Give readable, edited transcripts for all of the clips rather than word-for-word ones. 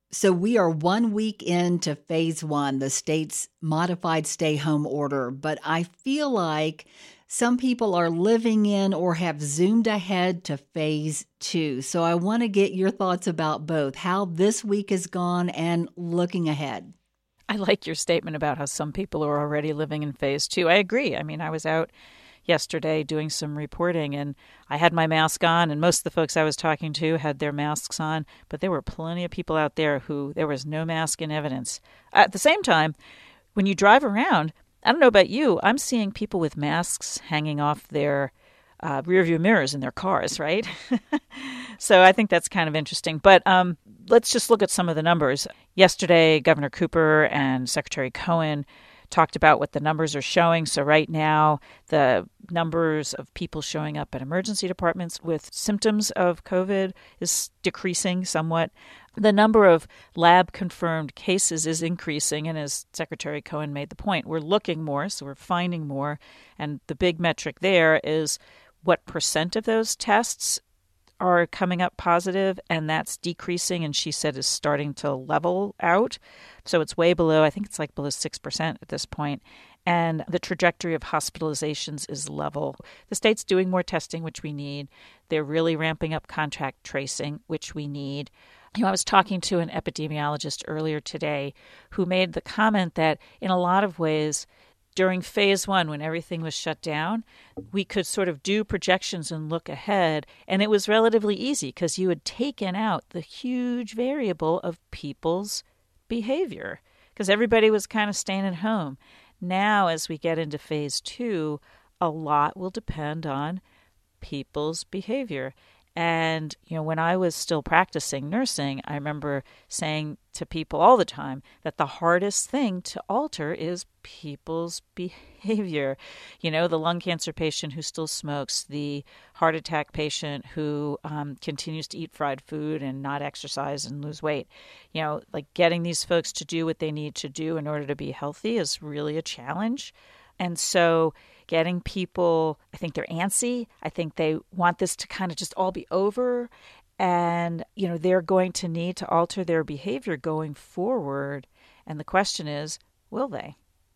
So we are 1 week into phase one, the state's modified stay-home order, but I feel like some people are living in or have zoomed ahead to phase two. So I want to get your thoughts about both, how this week has gone and looking ahead. I like your statement about how some people are already living in phase two. I agree. I mean, I was out yesterday doing some reporting and I had my mask on, and most of the folks I was talking to had their masks on, but there were plenty of people out there who there was no mask in evidence. At the same time, when you drive around, I don't know about you, I'm seeing people with masks hanging off their rearview mirrors in their cars, right? So I think that's kind of interesting. But let's just look at some of the numbers. Yesterday, Governor Cooper and Secretary Cohen talked about what the numbers are showing. So right now, the numbers of people showing up at emergency departments with symptoms of COVID is decreasing somewhat. The number of lab-confirmed cases is increasing, and as Secretary Cohen made the point, we're looking more, so we're finding more. And the big metric there is what percent of those tests are coming up positive, and that's decreasing, and she said is starting to level out. So it's way below, I think it's like below 6% at this point. And the trajectory of hospitalizations is level. The state's doing more testing, which we need. They're really ramping up contact tracing, which we need. I was talking to an epidemiologist earlier today who made the comment that in a lot of ways, during phase one, when everything was shut down, we could sort of do projections and look ahead. And it was relatively easy because you had taken out the huge variable of people's behavior because everybody was kind of staying at home. Now, as we get into phase two, a lot will depend on people's behavior. And, when I was still practicing nursing, I remember saying to people all the time that the hardest thing to alter is people's behavior. The lung cancer patient who still smokes, the heart attack patient who continues to eat fried food and not exercise and lose weight. Like getting these folks to do what they need to do in order to be healthy is really a challenge. And so getting people, I think they're antsy. I think they want this to kind of just all be over. And, they're going to need to alter their behavior going forward. And the question is, will they?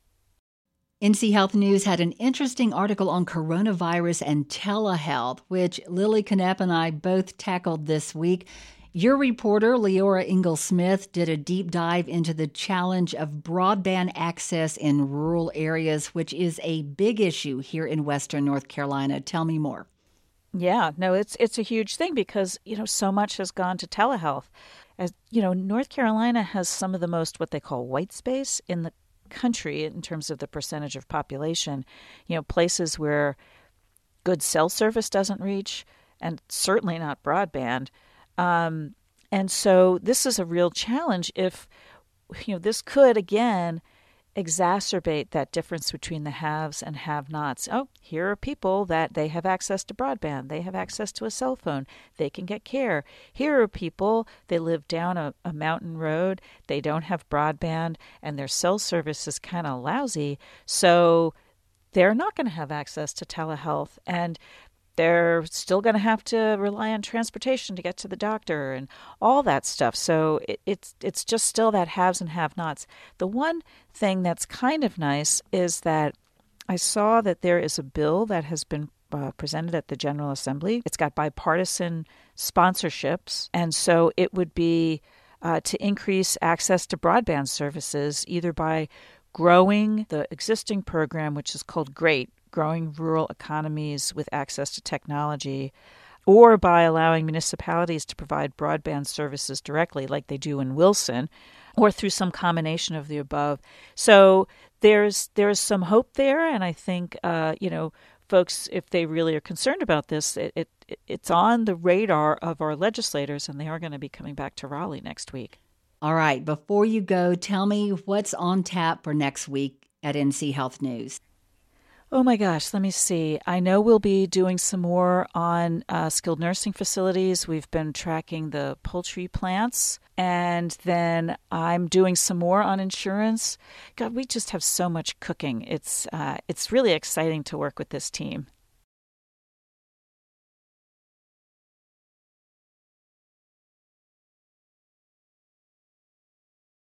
NC Health News had an interesting article on coronavirus and telehealth, which Lily Knapp and I both tackled this week. Your reporter, Leora Ingle-Smith, did a deep dive into the challenge of broadband access in rural areas, which is a big issue here in Western North Carolina. Tell me more. Yeah, no, it's a huge thing because, so much has gone to telehealth. As North Carolina has some of the most what they call white space in the country in terms of the percentage of population. Places where good cell service doesn't reach, and certainly not broadband. And so this is a real challenge if, this could, again, exacerbate that difference between the haves and have-nots. Oh, here are people that they have access to broadband. They have access to a cell phone. They can get care. Here are people, they live down a mountain road. They don't have broadband, and their cell service is kind of lousy. So they're not going to have access to telehealth. And they're still going to have to rely on transportation to get to the doctor and all that stuff. So it's just still that haves and have-nots. The one thing that's kind of nice is that I saw that there is a bill that has been presented at the General Assembly. It's got bipartisan sponsorships, and so it would be to increase access to broadband services either by growing the existing program, which is called GREAT, Growing Rural Economies with Access to Technology, or by allowing municipalities to provide broadband services directly like they do in Wilson, or through some combination of the above. So there's some hope there, and I think, folks, if they really are concerned about this, it's on the radar of our legislators, and they are going to be coming back to Raleigh next week. All right, before you go, tell me what's on tap for next week at NC Health News. Oh my gosh, let me see. I know we'll be doing some more on skilled nursing facilities. We've been tracking the poultry plants, and then I'm doing some more on insurance. God, we just have so much cooking. It's really exciting to work with this team.